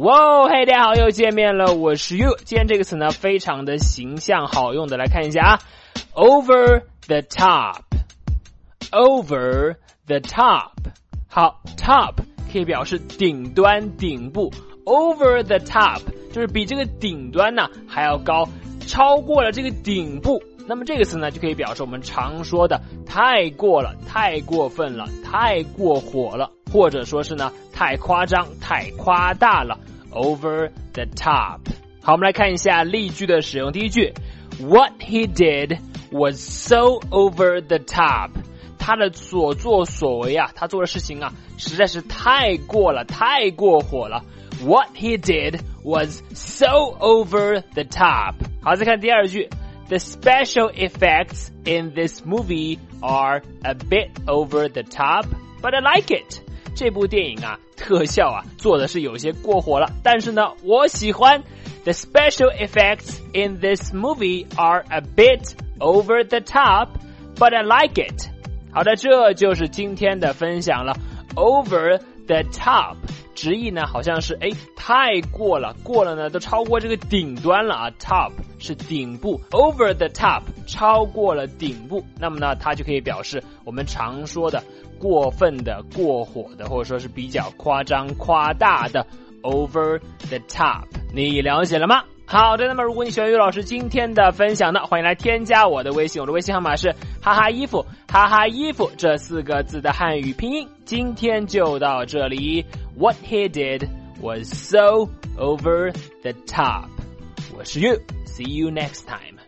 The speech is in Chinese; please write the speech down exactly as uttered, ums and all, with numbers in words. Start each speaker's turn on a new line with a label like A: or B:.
A: 哇，嘿，大家好，又见面了，我是 You。今天这个词呢，非常的形象好用的，来看一下啊 ，over the top，over the top。好 ，top 可以表示顶端、顶部 ，over the top 就是比这个顶端呢还要高，超过了这个顶部。那么这个词呢，就可以表示我们常说的太过了、太过分了、太过火了，或者说是呢太夸张、太夸大了。Over the top。好，我们来看一下例句的使用。第一句 ，What he did was so over the top。他的所作所为啊，他做的事情啊，实在是太过了，太过火了。What he did was so over the top。好，再看第二句 ，The special effects in this movie are a bit over the top, but I like it。这部电影啊，特效啊做的是有些过火了，但是呢，我喜欢。The special effects in this movie are a bit over the top, but I like it. 好的，这就是今天的分享了。Over the top 直译呢，好像是诶太过了，过了呢都超过这个顶端了啊。Top 是顶部 ，over the top 超过了顶部，那么呢，它就可以表示我们常说的过分的、过火的，或者说是比较夸张、夸大的 over the top。你了解了吗？好的，那么如果你喜欢于老师今天的分享呢，欢迎来添加我的微信，我的微信号码是哈哈衣服，哈哈衣服这四个字的汉语拼音。今天就到这里 ，What he did was so over the top。我是 You，see you next time。